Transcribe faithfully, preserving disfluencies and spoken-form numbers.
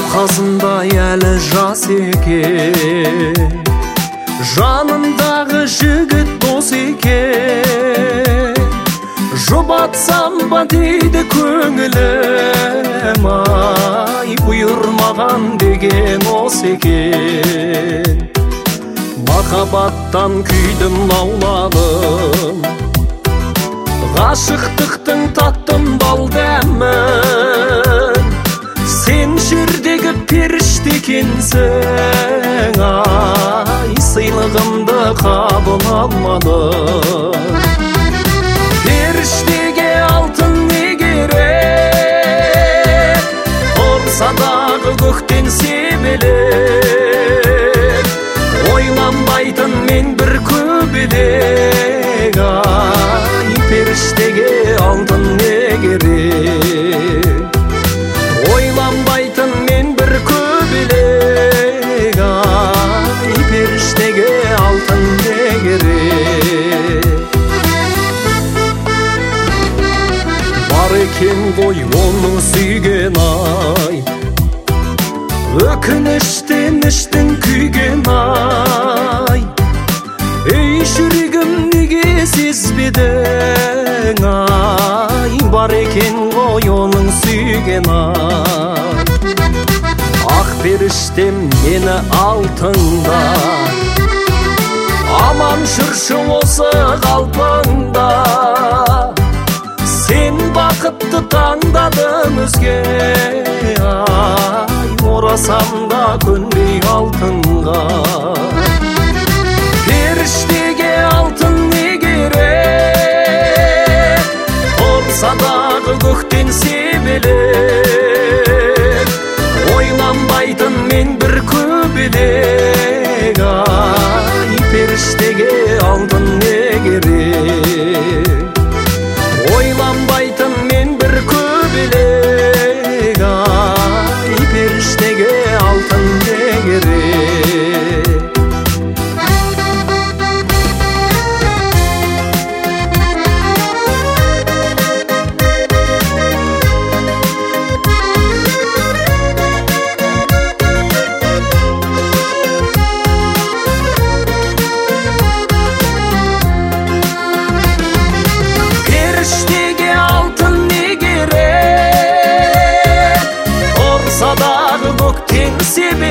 Қасындай әлі жас екен, жанындағы жігіт дос екен. Жұбатсам ба дейді көңілім, ай бұйырмаған деген осы екен. Махаббаттан күйдім лауладым, ғашықтықтың таттым бал дәмін. Сен жердегі періште екенсің, ай сыйлығымды қабыл алмадың. Періштеге алтын не керек, ұрса дағы көктен себелек. Ойланбайтын мен бір көбелек, ай періштеге алтын не керек. Ойланбайтын мен бір көбелек, ай періштеге алтын не керек. Бар екен ғой оның сүйген ай, өкініштен іштің күйген ай. Ей жүрегім неге сезбедің, ай бар екен ғой оның сүйген ай. Ақ періштем мені алтында, аман жүрші осы қалпында. Сен бақытты таңдадың өзге, ай орасам да көнбей алтынға. Періштеге алтын не керек, ұрса дағы көктен себелек. Ойланбайтын мен бір көбелек, ай періштеге алтын не керек. Ойланбайтын мен бір көбелек, ай періштеге алтын не керек. Көктен себелек.